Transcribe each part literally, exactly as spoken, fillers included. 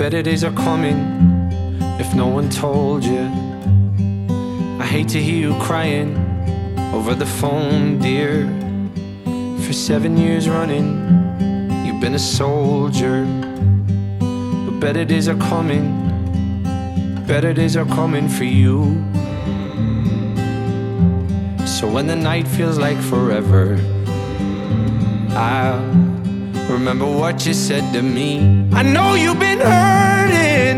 better days are coming if no one told you. I hate to hear you crying over the phone, dear. For seven years running, you've been a soldier. But better days are coming, better days are coming for you. So when the night feels like forever, I'll remember what you said to me. I know you've been hurting,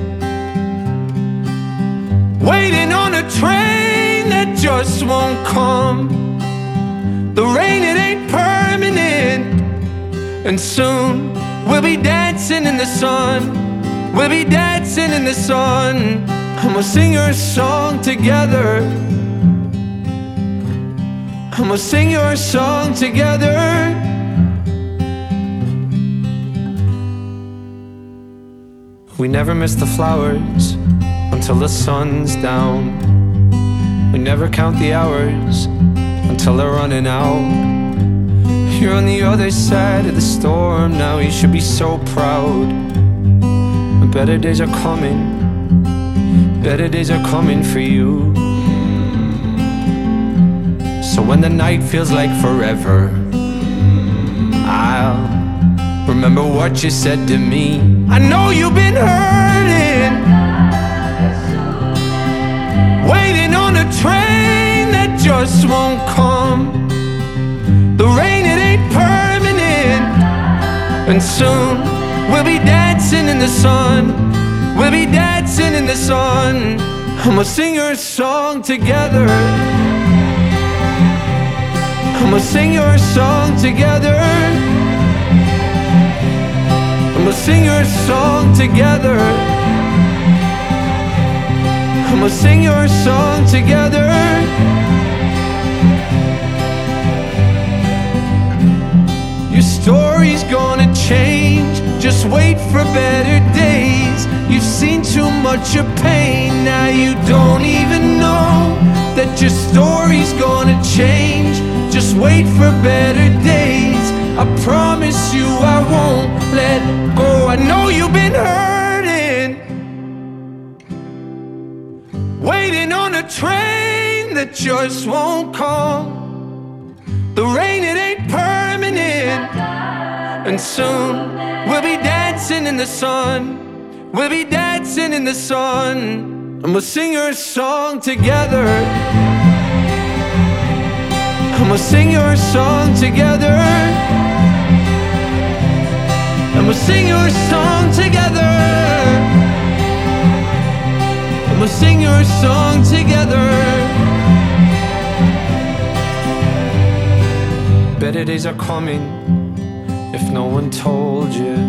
waiting on a train that just won't come. The rain, it ain't permanent, and soon we'll be dancing in the sun. We'll be dancing in the sun, and we'll sing your song together. And we'll sing your song together. We never miss the flowers until the sun's down. We never count the hours until they're running out. You're on the other side of the storm now, you should be so proud. But better days are coming, better days are coming for you. So when the night feels like forever, I'll remember what you said to me. I know you've been hurting, waiting on a train that just won't come. The rain, it ain't permanent, and soon we'll be dancing in the sun. We'll be dancing in the sun, and we'll sing your song together. And we'll sing your song together. And we'll sing your song together. And we'll sing your song together. Your story's gonna change, just wait for better days. You've seen too much of pain, now you don't even know that your story's gonna change. Just wait for better days. I promise you I won't let go. I know you've been hurting, waiting on a train that just won't come. The rain, it ain't permanent, and soon we'll be dancing in the sun. We'll be dancing in the sun, and we'll sing your song together. And we'll sing your song together. And we'll sing your song together. And we'll sing your song together. Better days are coming if no one told you.